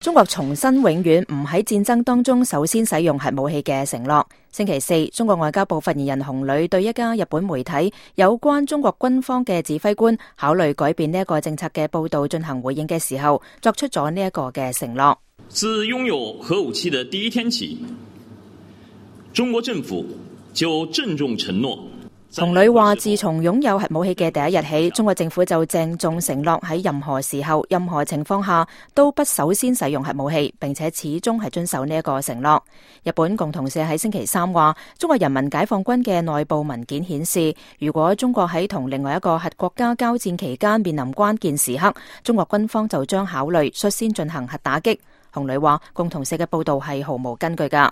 中國重申永遠唔喺戰爭當中首先使用核武器嘅承諾。星期四，中國外交部發言人洪磊對一家日本媒體有關中國軍方嘅指揮官考慮改變呢一個政策嘅報道進行回應嘅時候，作出咗呢一個嘅承諾。 自擁有核武器的第一天起，中國政府就鄭重承諾。 洪磊話：自從擁有核武器嘅第一日起，中國政府就鄭重承諾喺任何時候、任何情況下都不首先使用核武器，並且始終係遵守呢一個承諾。日本共同社喺星期三話，中國人民解放軍嘅內部文件顯示，如果中國喺同另外一個核國家交戰期間面臨關鍵時刻，中國軍方就將考慮率先進行核打擊。洪磊話：共同社嘅報道係毫無根據㗎。